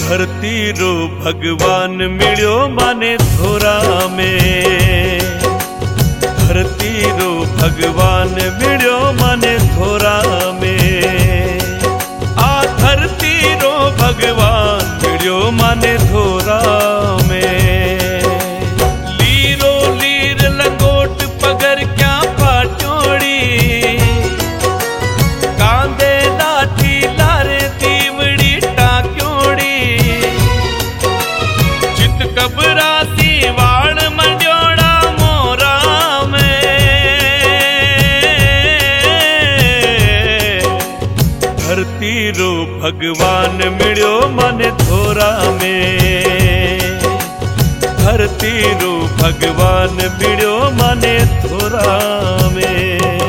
धरती रो भगवान मिलो माने थोरा में। धरती रो भगवान मिलो माने थोरा में। आ धरती रो भगवान मिलो माने थोरा में। लीरो लीर लंगोट पगर क्या पाटोड़ी। कांदे लाठी लारे दीवड़ी टाक्योड़ी। चित कबरासी वाण मंड्योड़ा मोरा में। धरती रो भगवान मिलो माने थोरा में। धरती रो भगवान मिलो माने थोरा में।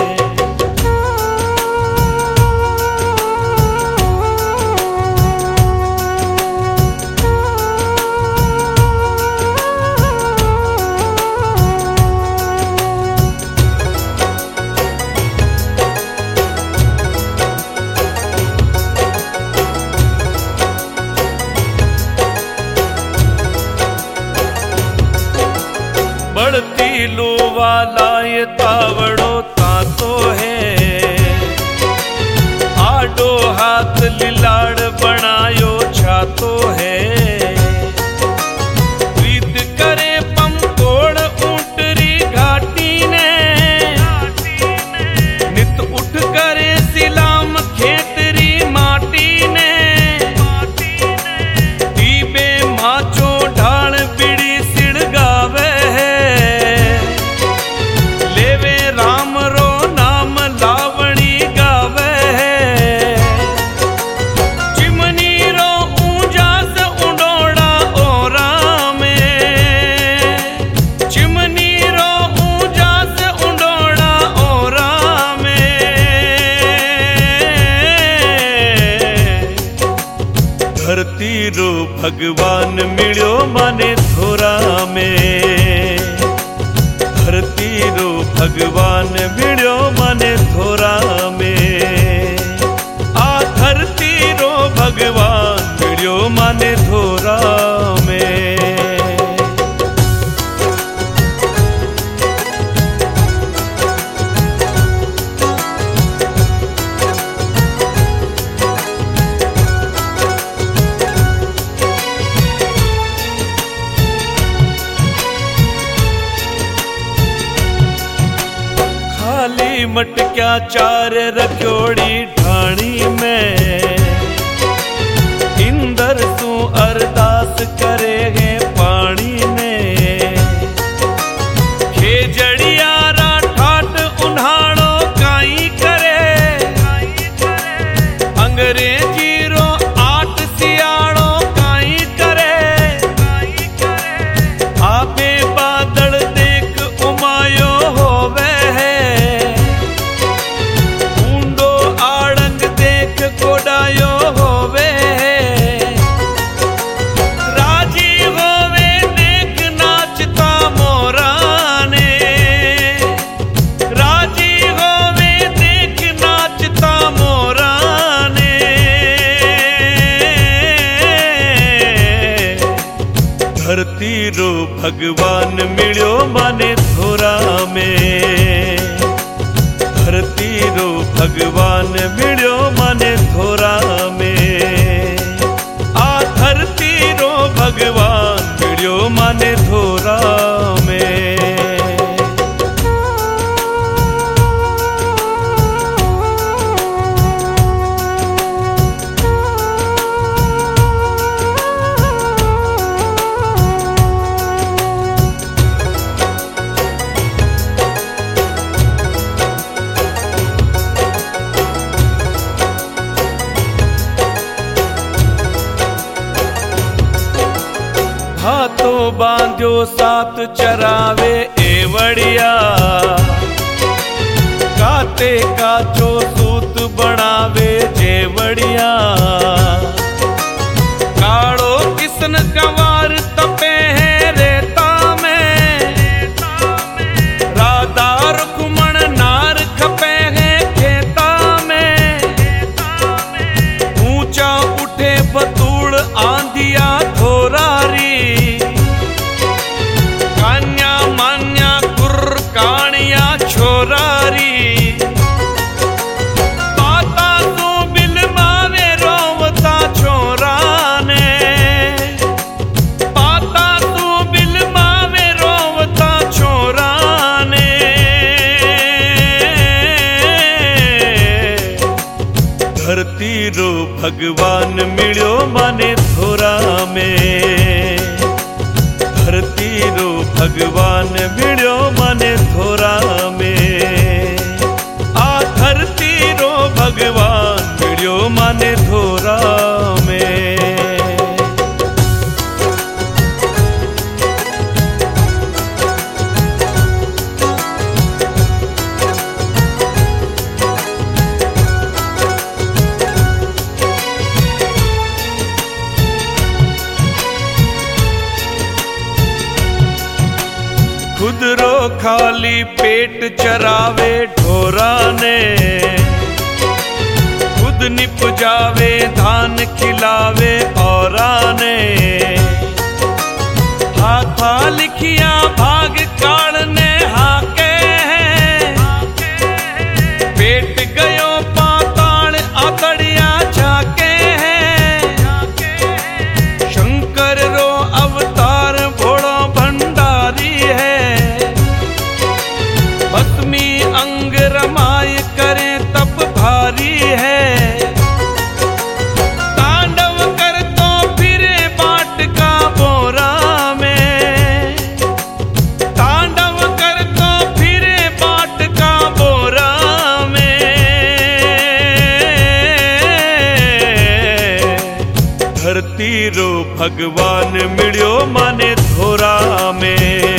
बढ़ती लोवा लाए तावड़ो तातो है। आडो हाथ लिलाड़ बनायो छातो है। प्रीत करे पंपोड़ ऊंटरी घाटी ने। नित उठ करे सिलाम खेतरी माटी ने। दीबे माचो ढाल बिड़ी सिड़गावे। धरती रो भगवान मिलो माने थोरा में। धरती रो भगवान मिलो माने थोरा में। आ धरती रो भगवान मिलो माने थोरा में। खाली मटक्या चार रखोड़ी ढाणी में। इंदर तू अरदास करेगे पानी में। खेजड़िया रा ठाट उन्हाड़ो काई करे। अंग्रेजी रो आठ सियाड़ो काई करे। आपे बादल देख उमायो होवे। कोडायो होवे। राजी होवे देख नाचता मोरा ने। राजी होवे देख नाचता मोरा ने। धरती रो भगवान मिलो माने थोरा में। धरती रो भगवान मिलो माने थोरा में। आ धरती रो भगवान मिलो माने थोरा में। हाथो बांध्यो सात चरावे एवड़िया। काते काचो सूत बनावे जेवड़िया। काड़ो किसन कंवार तपे है रेता में। राधा रुक्मण नार खपे है खेता में। ऊंचा उठे बतूड़ आन भगवान मिलियो माने थोरा में। धरती रो भगवान मिलियो माने थोरा में। आ धरती रो भगवान मिलियो माने थोरा में। खुद रो खाली पेट चरावे ढोरा ने। खुद निप जावे धान खिलावे औरा ने। हाथा लिखिया भाग काढ़ने हाके हैं। पेट गयो पाताल आतड़िया झाके हैं। शंकर रो अवतार भोड़ो भंडारी है। भस्मी अंग रमाय करे तप भारी है। तांडव कर तो फिरे बाट का बोरा में। तांडव कर तो फिरे बाट का बोरा में। धरती रो भगवान मिलियो माने थोरा में।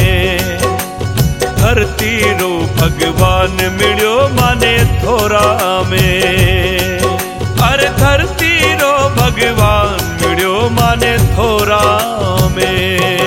धरती रो भगवान मिलियो माने थोरा में। अरे धरती रो भगवान मिलियो माने थोरा में।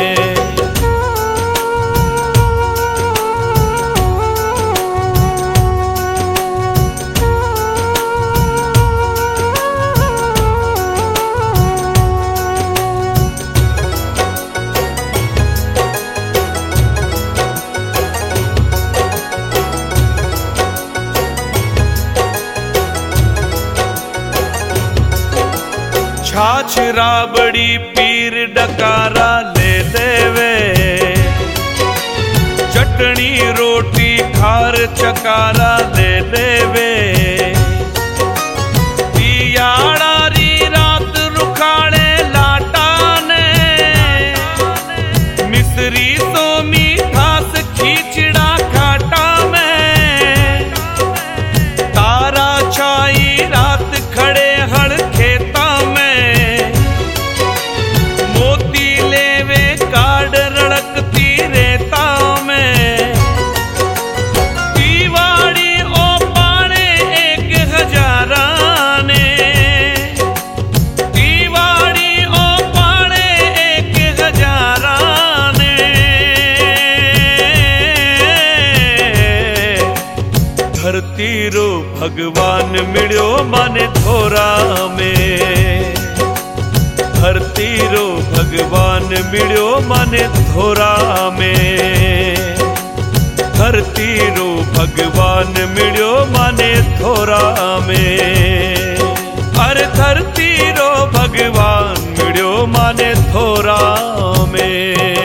छाछ राबड़ी पीर डकारा ले लेवे। चटनी रोटी खार चकारा ले लेवे। पियाड़ी रात रुखाड़े लाटा ने। मिसरी सो मीठास खींचड़ा खाटा में। तारा छाई रात खड़े हड़ खेता में। रड़कती रेता में। दीवाड़ी ओ पाने 1000 ने। दीवाड़ी ओ पाने 1000 ने। धरती रो भगवान मिलियो माने थोरा में। धरती रो भगवान मिलियो माने थोरा में। धरती रो भगवान मिलियो माने थोरा में। अरे धरती रो भगवान मिलियो माने थोरा में।